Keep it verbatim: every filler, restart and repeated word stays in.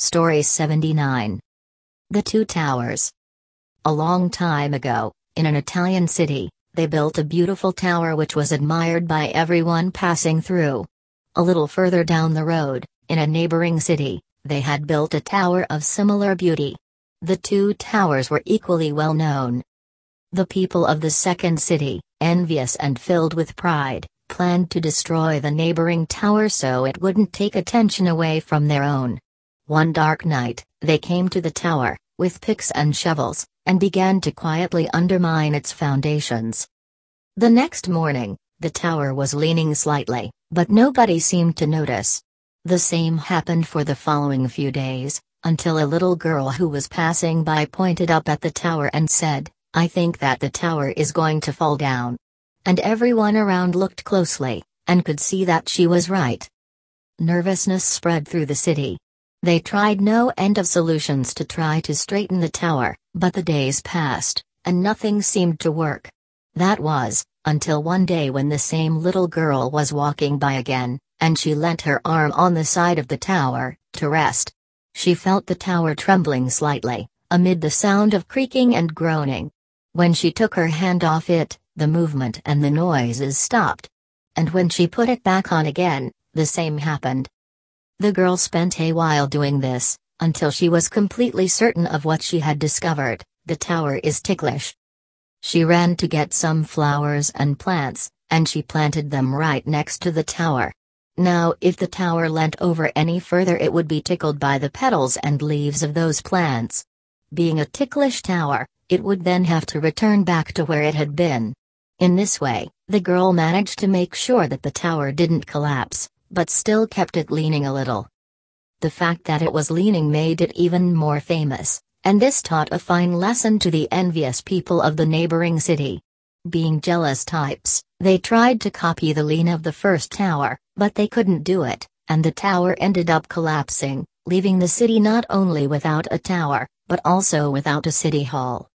Story seventy-nine. The Two Towers. A long time ago, in an Italian city, they built a beautiful tower which was admired by everyone passing through. A little further down the road, in a neighboring city, they had built a tower of similar beauty. The two towers were equally well known. The people of the second city, envious and filled with pride, planned to destroy the neighboring tower so it wouldn't take attention away from their own. One dark night, they came to the tower, with picks and shovels, and began to quietly undermine its foundations. The next morning, the tower was leaning slightly, but nobody seemed to notice. The same happened for the following few days, until a little girl who was passing by pointed up at the tower and said, "I think that the tower is going to fall down." And everyone around looked closely, and could see that she was right. Nervousness spread through the city. They tried no end of solutions to try to straighten the tower, but the days passed, and nothing seemed to work. That was, until one day when the same little girl was walking by again, and she leant her arm on the side of the tower, to rest. She felt the tower trembling slightly, amid the sound of creaking and groaning. When she took her hand off it, the movement and the noises stopped. And when she put it back on again, the same happened. The girl spent a while doing this, until she was completely certain of what she had discovered: the tower is ticklish. She ran to get some flowers and plants, and she planted them right next to the tower. Now if the tower leant over any further it would be tickled by the petals and leaves of those plants. Being a ticklish tower, it would then have to return back to where it had been. In this way, the girl managed to make sure that the tower didn't collapse, but still kept it leaning a little. The fact that it was leaning made it even more famous, and this taught a fine lesson to the envious people of the neighboring city. Being jealous types, they tried to copy the lean of the first tower, but they couldn't do it, and the tower ended up collapsing, leaving the city not only without a tower, but also without a city hall.